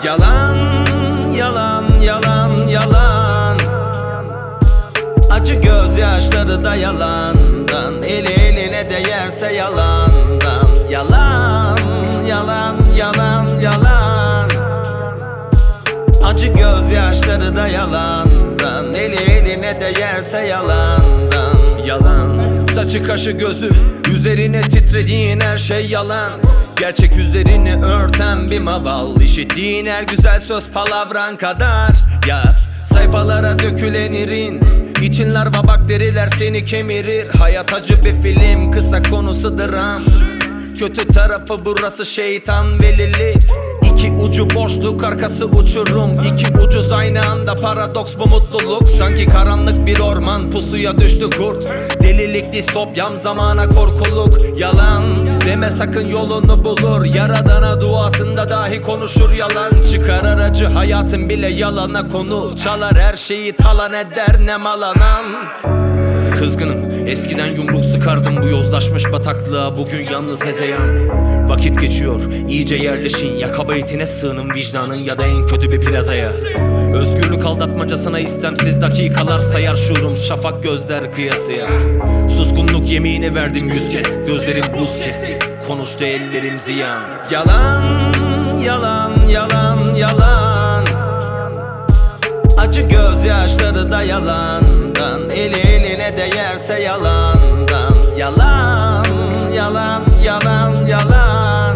Yalan, yalan, yalan, yalan. Acı gözyaşları da yalandan, eli eline değerse yalandan. Yalan, yalan, yalan, yalan. Acı gözyaşları da yalandan, eli eline değerse yalandan. Yalan. Saçı kaşı gözü, üzerine titrediğin her şey yalan. Gerçek üzerini örten bir maval. İşittiğin her güzel söz palavran kadar. Yaz sayfalara dökülen irin, İçin larva bakteriler seni kemirir. Hayat acı bir film, kısa konusu dram. Kötü tarafı burası şeytan ve Lilith. İki ucu boşluk, arkası uçurum. İki ucuz aynı anda, paradoks bu mutluluk. Sanki karanlık bir orman, pusuya düştü kurt. Delilik distopyam, zamana korkuluk. Yalan deme sakın, yolunu bulur. Yaradana duasında dahi konuşur yalan. Çıkar aracı, hayatın bile yalana konu. Çalar her şeyi, talan eder ne malanan. Kızgınım, eskiden yumruk sıkardım bu yozlaşmış bataklığa, bugün yalnız hezeyan. Vakit geçiyor, iyice yerleşin. Ya kabahatine sığının vicdanın ya da en kötü bir plazaya. Özgürlük aldatmacasına istemsiz dakikalar sayar şuurum, şafak gözler kıyasıya. Suskunluk yemini verdim 100 kez, gözlerim buz kesti, konuştu ellerim ziyan. Yalan, yalan, yalan, yalan. Acı gözyaşları da yalandan, eli eline değerse yalandan. Yalan, yalan, yalan, yalan.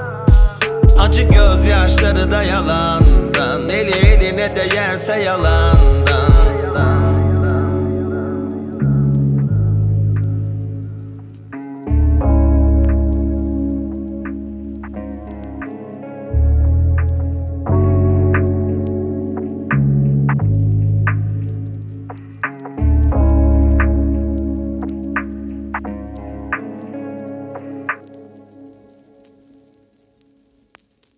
Acı gözyaşları da yalandan, eli eline değerse yalan.